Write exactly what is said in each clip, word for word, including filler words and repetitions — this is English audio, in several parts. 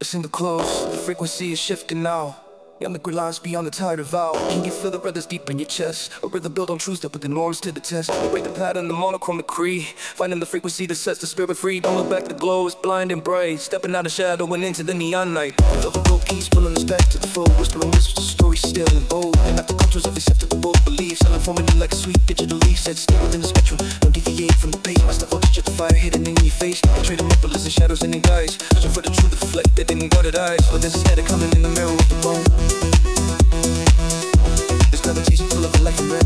Listen to close, the frequency is shifting now. Young the grid lines beyond the tide of vow. Can you feel the brothers deep in your chest? A rhythm built on truths that put the norms to the test. Break the pattern, the monochrome decree. Finding the frequency that sets the spirit free. Don't look back, the glow is blind and bright. Stepping out of shadow and into the neon night. The rope keeps pulling us back to the fold. Whispering whispers, the story still and bold. And not the cultures of acceptable beliefs. Unformative like a sweet digital leaf. Set still within the spectrum. Don't deviate from the pace. My stuff voltage at the fire hidden in your face. Trade them up, and shadows in your eyes. Searching for the truth, reflected in guarded eyes. But there's a static coming in the mirror of the bone. This levitation full of a life and breath.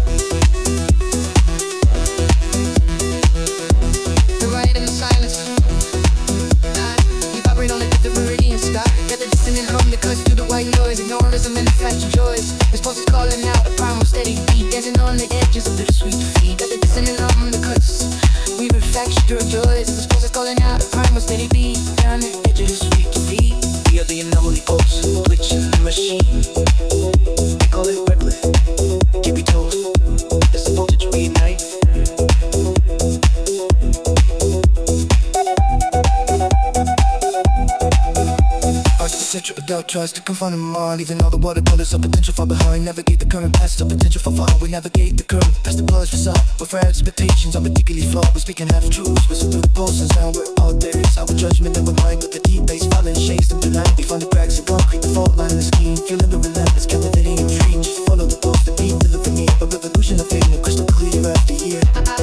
The riot in the silence. You vibrate on a different meridian sky. Got the dissonant hum that cuts through the white noise. Ignoring the manufactured joys. This pulse is calling out a primal steady beat. Dancing on the edges of bittersweet defeat. Got the dissonant hum that cuts. We manufactured joys. This pulse is calling out a primal steady beat. Down the edges of sweet defeat. We are the anomaly pulse, glitch in the machine. They call it red lit. Keep your toes. It's the voltage reignite. Architecture of doubt tries to confine them all. Leaving all the watercolors of potential far behind. Navigate the current past of potential for far. We navigate the current past the blur's facade. But for our expectations are particularly flawed. We're speaking half truths, whistle through the pulse and sound. We're all there. It's our judgment and we're mind with the deep bass falling shades through the night. We find the cracks in concrete, the fault line in the scheme. Feeling the relentless, captivating and dream. Just follow the pulse, the beat, delivering me a revolution of fading, crystal clear after year.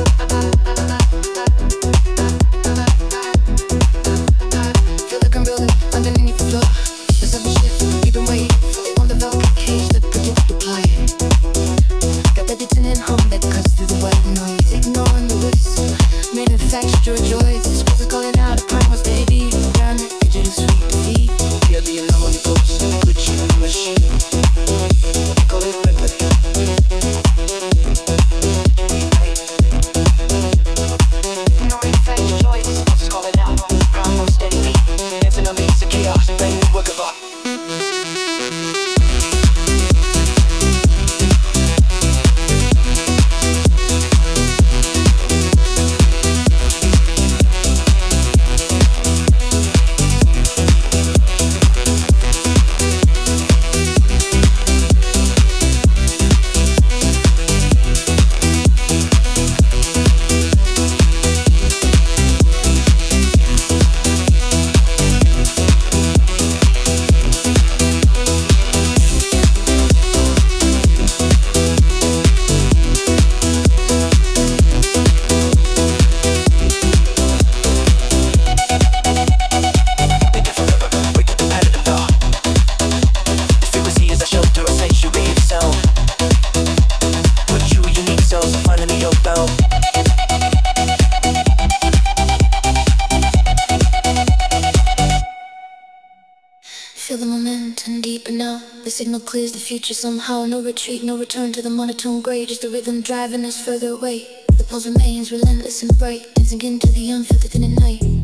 Feel the ground building underneath the floor. The sudden shift, we've been waiting on the velvet cage that predicts the play. Got that dissonant hum that cuts through the white noise. Ignoring the whisk, manufactured joys. This pulse is calling out a primal steady. Down the edges of sweet defeat. We are the anomaly pulse, glitch in the machine. They call it red lit. Manufactured joys. This pulse is calling out a primal steady beat. Dancing on the east of chaos, brand new work of art. Feel the momentum deepen now. The signal clears the future somehow. No retreat, no return to the monotone gray. Just the rhythm driving us further away. The pulse remains relentless and bright, dancing into the unfiltered in the night.